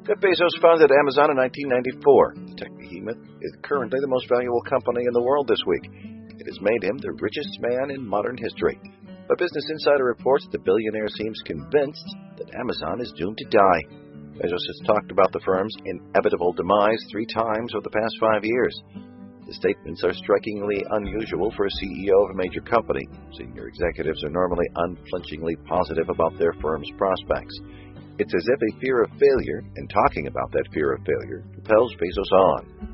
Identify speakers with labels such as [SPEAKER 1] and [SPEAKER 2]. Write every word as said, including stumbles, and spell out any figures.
[SPEAKER 1] Jeff Bezos founded Amazon in nineteen ninety-four. The tech behemoth is currently the most valuable company in the world this week. It has made him the richest man in modern history. But Business Insider reports the billionaire seems convinced that Amazon is doomed to die. Bezos has talked about the firm's inevitable demise three times over the past five years. The statements are strikingly unusual for a C E O of a major company. Senior executives are normally unflinchingly positive about their firm's prospects. It's as if a fear of failure, and talking about that fear of failure, propels Bezos on.